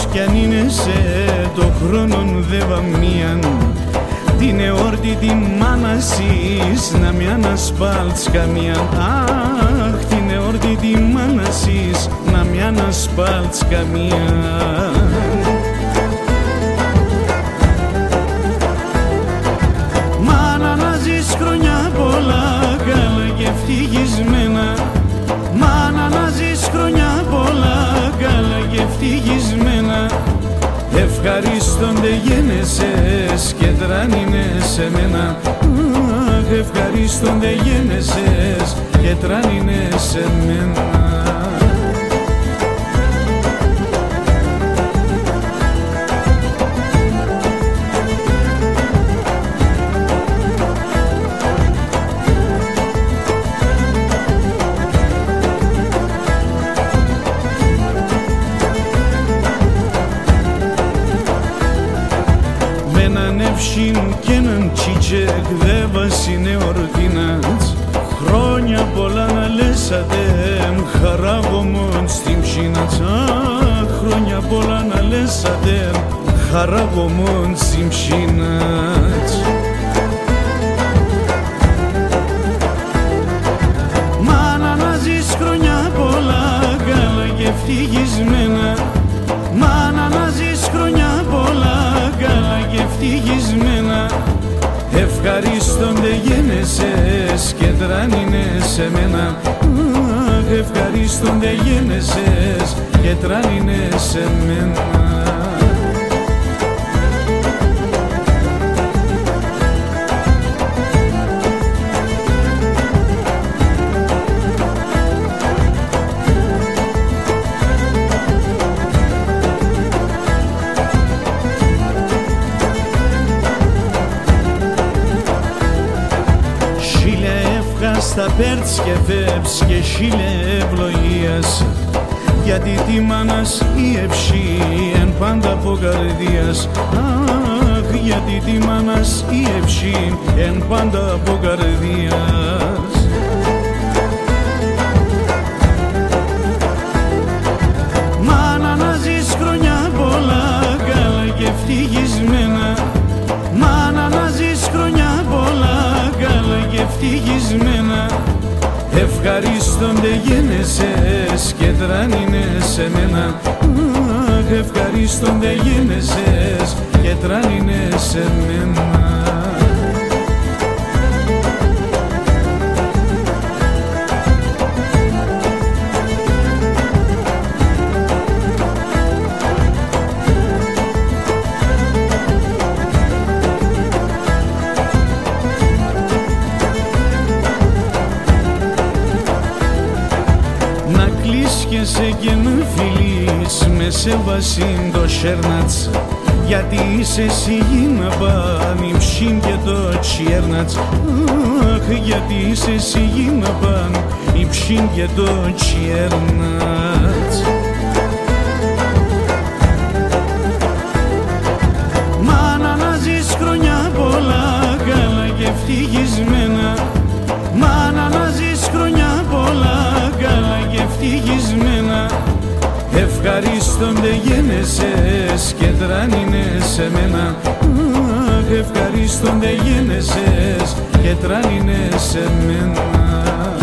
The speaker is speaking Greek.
Όσο κι αν είναι σε το χρόνο δε βαμίαν, την εόρτη τη μάνασης να μη ανασπάλτς καμίαν. Αχ, την εόρτη τη μάνασης να μη ανασπάλτς καμίαν. Μάνα να ζεις χρόνια πολλά καλά και ευτυχισμένα. Μάνα να ζεις χρόνια πολλά καλά και ευτυχισμένα. Ευχαρίστονται γένεσες και τράνινε σε μένα. Αχ, ευχαρίστονται γένεσες και τράνινε σε μένα. Εύσιν κι έναν τσίτσεκ δε βασινε ορτίνας. Χρόνια πολλά να λέσατε χαράγωμον στην ψήνατς. Χρόνια πολλά να λέσατε χαράγωμον στην ψήνατς. Μάνα να ζεις χρόνια πολλά καλά και ευτυχισμένα. Μάνα να ζεις χρόνια πολλά καλά και ευτυχισμένα. Ευχαρίστονται γένεσες και τράνινε σε μένα. Αχ, ευχαρίστονται γένεσες και τράνινε σε μένα. Στα πέρτς και φεύς και χίλια ευλογίας, γιατί τη μάνας η ευσύ εν πάντα από καρδίας. Αχ, γιατί τη μάνας η ευσύ εν πάντα από καρδίας. Μάνα να ζεις χρόνια πολλά καλά και ευτυχισμένα. Μάνα να ζεις χρόνια πολλά καλά και ευτυχισμένα. Ευχαρίστονται γένεσες και τράνινε σε μένα. Αχ, ευχαρίστονται γένεσες και τράνινε σε μένα. Κλείσκεσαι και να φιλείς με σεβασίν το σέρνατς, γιατί είσαι εσύ να πάνε ψήν και το τσιέρνατς. Αχ, γιατί είσαι εσύ να πάνε ψήν και το τσιέρνατς. Μάνα να ζεις χρόνια πολλά καλά και ευτυχισμένα. Μάνα να ζεις χρόνια πολλά καλά και ευτυχισμένα. Ευχαρίστονται γένεσες και τράνινε σε μένα. Αχ, ευχαρίστονται γένεσες και τράνινε σε μένα.